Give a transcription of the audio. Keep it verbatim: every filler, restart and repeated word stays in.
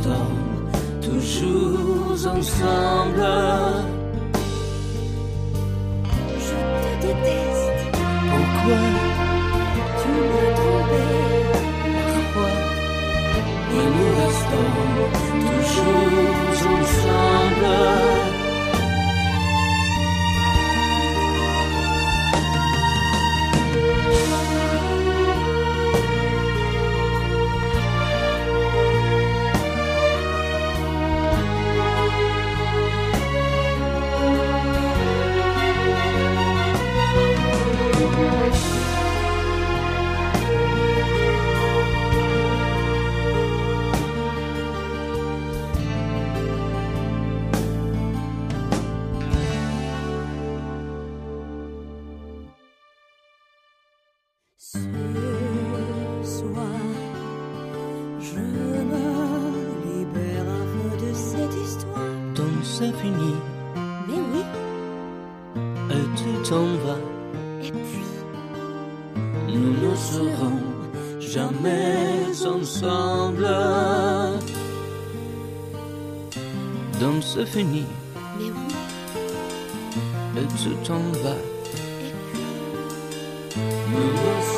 restons toujours ensemble. Je te déteste. Pourquoi? Tu m'as trompé. Parfois, mais nous restons toujours ensemble. Ce soir, je me libère un peu de cette histoire. Donc c'est fini, Mais oui, et tu t'en vas. et puis, Nous ne serons jamais ensemble. Donc c'est fini, mais oui, et tu t'en vas. et puis, Nous ne